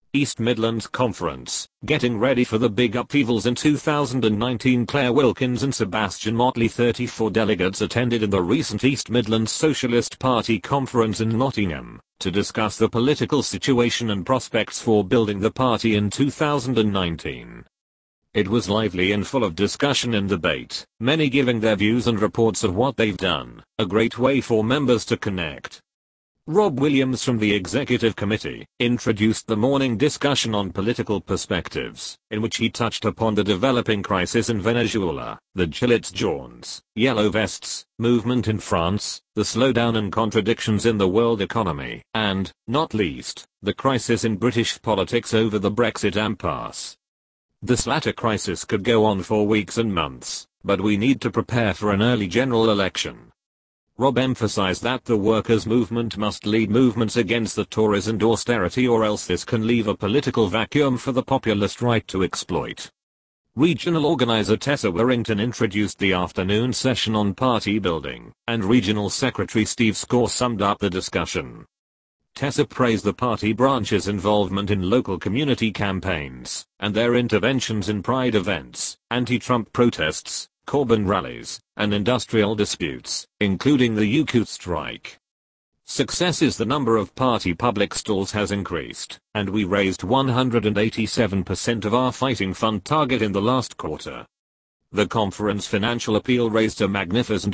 East Midlands Conference, getting ready for the big upheavals in 2019. Claire Wilkins and Sebastian Motley, 34 delegates, attended in the recent East Midlands Socialist Party conference in Nottingham to discuss the political situation and prospects for building the party in 2019. It was lively and full of discussion and debate, many giving their views and reports of what they've done, a great way for members to connect. Rob Williams from the Executive Committee introduced the morning discussion on political perspectives, in which he touched upon the developing crisis in Venezuela, the Gilets Jaunes, Yellow Vests, movement in France, the slowdown and contradictions in the world economy, and, not least, the crisis in British politics over the Brexit impasse. This latter crisis could go on for weeks and months, but we need to prepare for an early general election. Rob emphasized that the workers' movement must lead movements against the Tories and austerity, or else this can leave a political vacuum for the populist right to exploit. Regional organizer Tessa Warrington introduced the afternoon session on party building, and Regional Secretary Steve Score summed up the discussion. Tessa praised the party branch's involvement in local community campaigns, and their interventions in Pride events, anti-Trump protests, Corbyn rallies, and industrial disputes, including the UQ strike. Success is the number of party public stalls has increased, and we raised 187% of our fighting fund target in the last quarter. The conference financial appeal raised a magnificent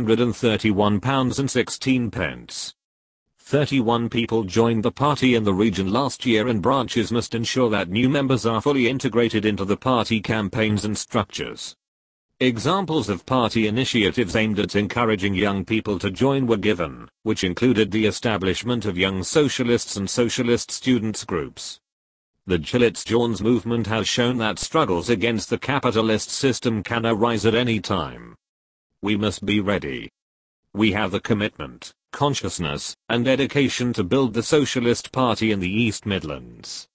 £531.16. 31 people joined the party in the region last year, and branches must ensure that new members are fully integrated into the party campaigns and structures. Examples of party initiatives aimed at encouraging young people to join were given, which included the establishment of Young Socialists and Socialist Students groups. The Gilets Jaunes movement has shown that struggles against the capitalist system can arise at any time. We must be ready. We have the commitment, consciousness, and dedication to build the Socialist Party in the East Midlands.